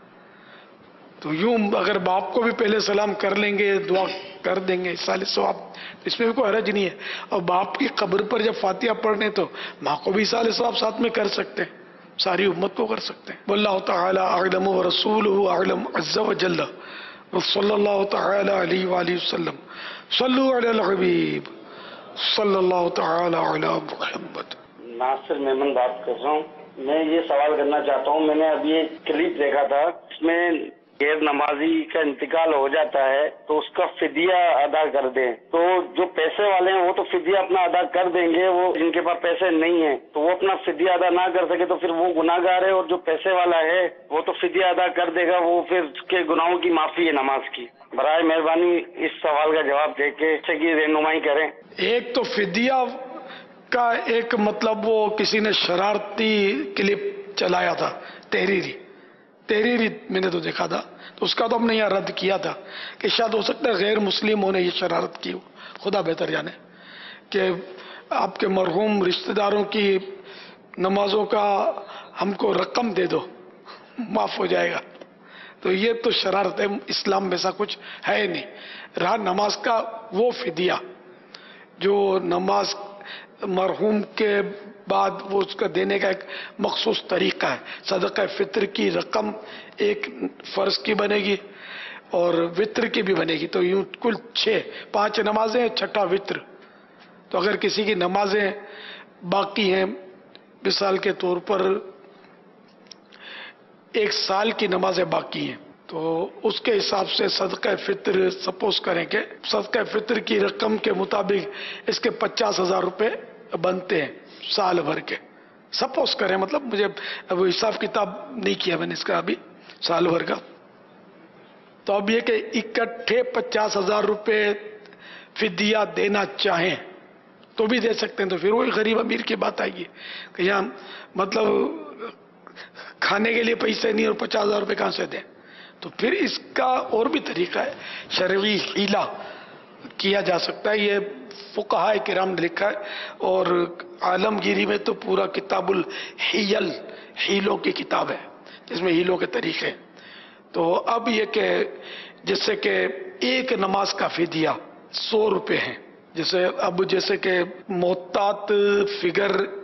تو یوں اگر باپ کو بھی پہلے سلام کر لیں گے، دعا کر دیں گے، سال ثواب، اس میں بھی کوئی حرج نہیں ہے. اور باپ کی قبر پر جب فاتحہ پڑھنے تو ماں کو بھی سال ثواب ساتھ میں کر سکتے ہیں، ساری امت کو کر سکتے ہیں. واللہ تعالی اعلم ورسولہ اعلم عز وجل وصلی اللہ تعالی علیہ وآلہ وسلم. صلو علی الحبیب صلی اللہ تعالی علی محمد. ناصر میمن بات کر رہا ہوں. میں یہ سوال کرنا چاہتا ہوں، میں نے ابھی ایک کلپ دیکھا تھا، اس میں غیر نمازی کا انتقال ہو جاتا ہے تو اس کا فدیہ ادا کر دیں، تو جو پیسے والے ہیں وہ تو فدیہ اپنا ادا کر دیں گے، وہ جن کے پاس پیسے نہیں ہیں تو وہ اپنا فدیہ ادا نہ کر سکے تو پھر وہ گناہ گار ہے، اور جو پیسے والا ہے وہ تو فدیہ ادا کر دے گا، وہ پھر اس کے گناہوں کی معافی ہے نماز کی. برائے مہربانی اس سوال کا جواب دے کے اس کی رہنمائی کریں. ایک تو فدیہ کا ایک مطلب وہ کسی نے شرارتی کلپ چلایا تھا، تحریری میں نے تو دیکھا تھا، تو اس کا تو ہم نے یہاں رد کیا تھا کہ شاید ہو سکتا ہے غیر مسلموں نے یہ شرارت کی ہو، خدا بہتر جانے، کہ آپ کے مرحوم رشتہ داروں کی نمازوں کا ہم کو رقم دے دو معاف ہو جائے گا. تو یہ تو شرارت ہے، اسلام میں ایسا کچھ ہے نہیں. رہا نماز کا وہ فدیہ جو نماز مرحوم کے بعد وہ اس کا دینے کا ایک مخصوص طریقہ ہے. صدقہ فطر کی رقم ایک فرض کی بنے گی اور وطر کی بھی بنے گی، تو یوں کل 5 نمازیں، 6واں وطر. تو اگر کسی کی نمازیں باقی ہیں، مثال کے طور پر 1 سال کی نمازیں باقی ہیں، تو اس کے حساب سے صدقہ فطر سپوز کریں کہ صدقہ فطر کی رقم کے مطابق اس کے 50,000 روپے بنتے ہیں سال بھر کے، سپوز کریں، مطلب مجھے اب حساب کتاب نہیں کیا میں نے اس کا ابھی سال بھر کا. تو اب یہ کہ اکٹھے 50,000 روپے فدیہ دینا چاہیں تو بھی دے سکتے ہیں. تو پھر وہی غریب امیر کی بات آئے گی کہ یہاں مطلب کھانے کے لیے پیسے نہیں اور 50,000 روپے کہاں سے دیں. تو پھر اس کا اور بھی طریقہ ہے، شرعی حیلہ کیا جا سکتا ہے. یہ فقہاء کرام نے لکھا ہے، اور عالمگیری میں تو پورا کتاب الحیل، حیلوں کی کتاب ہے جس میں حیلوں کے طریقے. تو اب یہ کہ جس سے کہ ایک نماز کا فدیہ 100 روپے ہیں، جیسے کہ محتاط فگر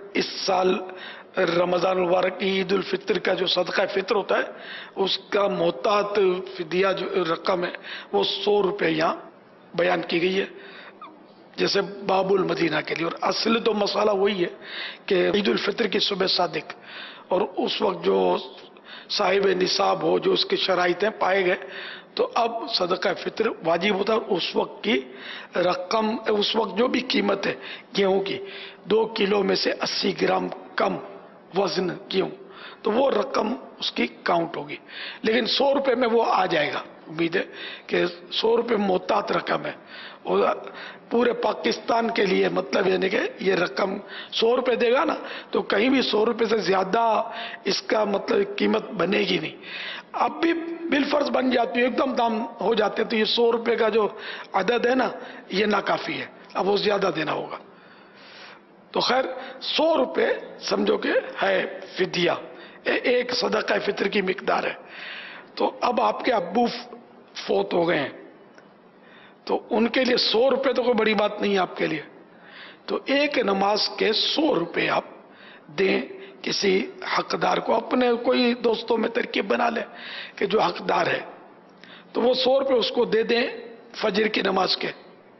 इस साल रमज़ान मुबारक की ईद उल फितर का जो सदका फितर होता है उसका मोहतात फिदिया जो रकम है वो 100 रुपये यहाँ बयान की गई है, जैसे बाबुल मदीना के लिए। और असल तो मसाला वही है कि ईद उल फितर की सुबह सादिक और उस वक्त जो साहिब निसाब हो, जो उसकी शराइतें पाए गए, तो अब सदका फितर वाजिब होता है। उस वक्त की रकम, उस वक्त जो भी कीमत है गेहूं की, 2 किलो में से 80 ग्राम कम वजन गेहूं, तो वो रकम उसकी काउंट होगी। लेकिन 100 रुपये में वो आ जाएगा। उम्मीद है कि 100 रुपये मोहतात रकम है और पूरे पाकिस्तान के लिए, मतलब यानी कि ये रकम 100 रुपये देगा ना, तो कहीं भी 100 रुपये से ज्यादा इसका मतलब कीमत बनेगी नहीं। अब भी बिलफर्ज बन जाती है, एकदम दाम हो जाते हैं, तो ये 100 रुपये का जो अदद है ना, ये नाकाफी है, अब वो ज्यादा देना होगा। तो खैर 100 रुपये समझो कि है फिदिया, एक सदका फितर की मिकदार है। तो अब आपके अब्बू फोत हो गए हैं, तो उनके लिए 100 रुपये तो कोई बड़ी बात नहीं है आपके लिए। तो एक नमाज के 100 रुपये आप दें किसी हकदार को। अपने कोई दोस्तों में तरकीब बना ले कि जो हकदार है, तो वो 100 रुपये उसको दे दें फजर की नमाज के।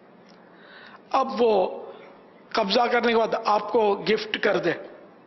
अब वो कब्जा करने के बाद आपको गिफ्ट कर दे,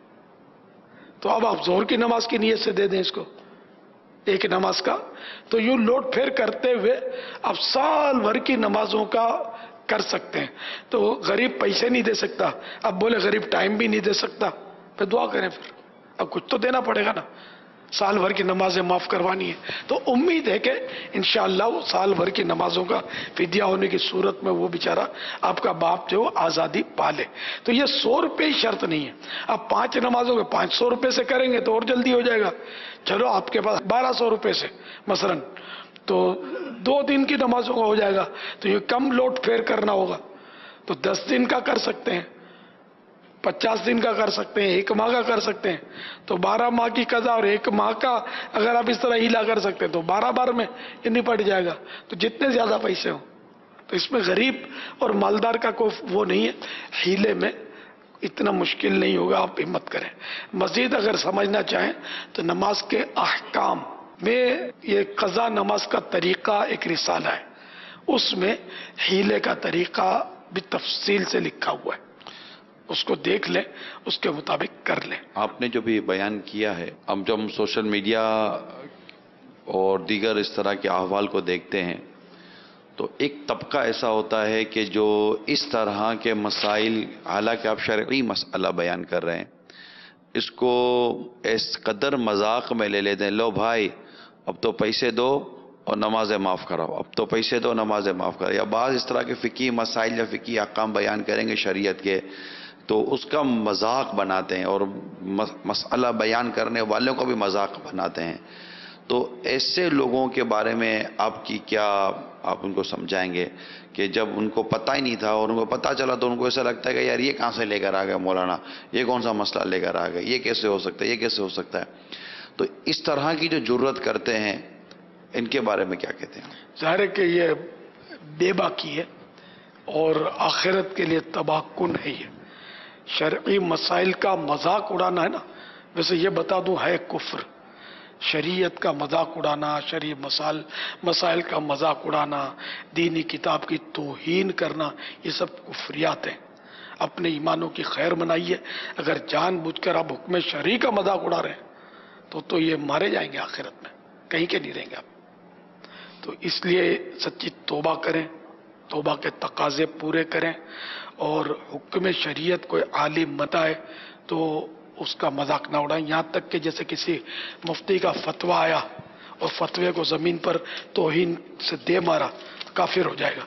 तो अब आप जोहर की नमाज की नीयत से दे दें इसको एक नमाज का। तो यूं लोट फेर करते हुए आप साल भर की नमाजों का कर सकते हैं। तो गरीब पैसे नहीं दे सकता, अब बोले गरीब टाइम भी नहीं दे सकता, फिर दुआ करें, फिर अब कुछ तो देना पड़ेगा ना। साल भर की नमाजें माफ करवानी है, तो उम्मीद है कि इंशाअल्लाह वो साल भर की नमाजों का फिदिया होने की सूरत में वो बेचारा आपका बाप जो आज़ादी पाले। तो ये 100 रुपये ही शर्त नहीं है। अब 5 नमाजों के 500 रुपये से करेंगे तो और जल्दी हो जाएगा। चलो आपके पास 1200 रुपये से मसलन, तो 2 दिन की नमाजों का हो जाएगा, तो ये कम लोट फेर करना होगा। तो 10 दिन का कर सकते हैं, 50 दिन का कर सकते हैं, 1 माह का कर सकते हैं, तो 12 माह की कज़ा और 1 माह का अगर आप इस तरह हीला कर सकते हैं तो 12 बार में ये निपट जाएगा। तो जितने ज्यादा पैसे हो, तो इसमें गरीब और मालदार का कोई वो नहीं है, हीले में इतना मुश्किल नहीं होगा, आप हिम्मत करें। मजीद अगर समझना चाहें तो नमाज के अहकाम में ये कज़ा नमाज का तरीका एक रिसाला है, उसमें हीले का तरीका भी तफसील से लिखा हुआ है, उसको देख लें, उसके मुताबिक कर लें। आपने जो भी बयान किया है, हम जब सोशल मीडिया और दीगर इस तरह के अहवाल को देखते हैं तो एक तबका ऐसा होता है कि जो इस तरह के मसाइल, हालांकि आप शरई मसला बयान कर रहे हैं, इसको इस कदर मजाक में ले लेते हैं, लो भाई अब तो पैसे दो और नमाज़ें माफ़ कराओ, अब तो पैसे दो नमाज़ें माफ़ कराओ। या बाज़ इस तरह के फ़िकी मसाइल या फ़िकी अहकाम बयान करेंगे शरीयत के, तो उसका मजाक बनाते हैं और मसला बयान करने वालों को भी मजाक बनाते हैं। तो ऐसे लोगों के बारे में आपकी क्या, आप उनको समझाएंगे कि जब उनको पता ही नहीं था और उनको पता चला तो उनको ऐसा लगता है कि यार ये कहाँ से लेकर आ गया मौलाना, ये कौन सा मसला लेकर आ गया, ये कैसे हो सकता है, ये कैसे हो सकता है। तो इस तरह की जो जुर्रत करते हैं, इनके बारे में क्या कहते हैं? ज़ाहिर है कि ये बेबाकी है और आखिरत के लिए तबाहकुन है। ये शरई मसाइल का मजाक उड़ाना है ना, वैसे ये बता दूं है कुफ्र। शरीयत का मजाक उड़ाना, शरई मसाइल का मजाक उड़ाना, दीनी किताब की तौहीन करना, ये सब कुफ्रियात हैं। अपने ईमानों की खैर मनाइए। अगर जानबूझकर आप हुक्म शरई का मजाक उड़ा रहे हैं तो ये मारे जाएंगे आखिरत में, कहीं के नहीं रहेंगे आप। तो इसलिए सच्ची तौबा करें, तौबा के तकाजे पूरे करें, और हुक्म शरीयत कोई आलिम बताए तो उसका मजाक ना उड़ाएं। यहाँ तक कि जैसे किसी मुफ्ती का फतवा आया और फतवे को जमीन पर तौहीन से दे मारा, काफिर हो जाएगा।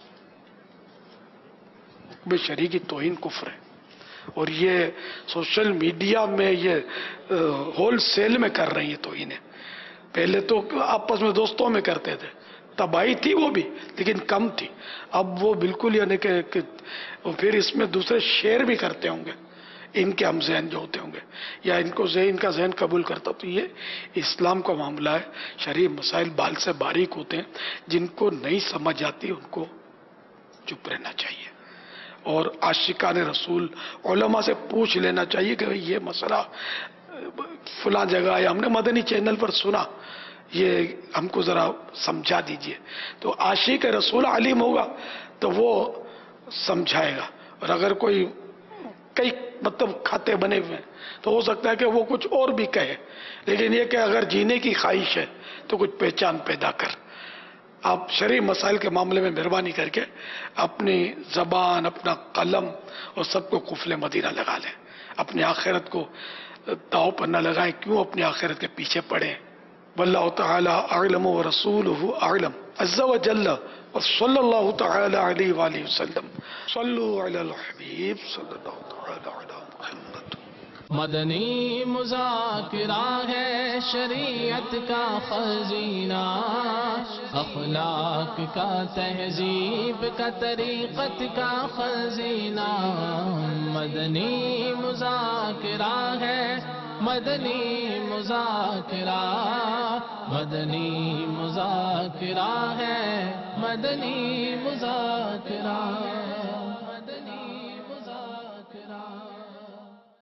हुक्म शरीय की तौहीन कुफ्र है। और ये सोशल मीडिया में ये होल सेल में कर रही है तौहीनें। पहले तो आपस में दोस्तों में करते थे, तबाही थी वो भी, लेकिन कम थी। अब वो बिल्कुल यानी कि फिर इसमें दूसरे शेयर भी करते होंगे, इनके हम जहन जो होते होंगे, या इनका जहन कबूल करता। तो ये इस्लाम का मामला है। शरई मसाइल बाल से बारीक होते हैं, जिनको नहीं समझ आती उनको चुप रहना चाहिए। اور आशिकान रसूल उलमा से पूछ लेना चाहिए कि भाई ये मसला फलां जगह या हमने मदनी चैनल पर सुना, ये हमको ज़रा समझा दीजिए। तो आशिक रसूल आलिम होगा तो वो समझाएगा, और अगर कोई कई मतलब खाते बने हुए हैं तो हो सकता है कि वो कुछ और भी कहे, लेकिन ये कि अगर जीने की ख्वाहिश है तो कुछ पहचान पैदा कर। आप शरई मसाइल के मामले में मेहरबानी करके अपनी ज़बान, अपना कलम और सबको कुफले मदीना लगा लें। अपनी आखिरत को दाव पर न लगाएं, क्यों अपनी आखिरत के पीछे पड़े। वल्लाहु तआला अअलम व रसूलुहु अअलम अज़्ज़ा व जल्ल व सल्लल्लाहु तआला अलैहि व आलिहि वसल्लम। सल्लु अलल हबीब सल्लल्लाहु तआला अला मुहम्मद। मदनी मुज़ाकिरा है शरीयत का खजीना, अखलाक का तहजीब का तरीक़त का खजीना। मदनी मुज़ाकिरा है, मदनी मुज़ाकिरा, मदनी मुज़ाकिरा है, मदनी मुज़ाकिरा।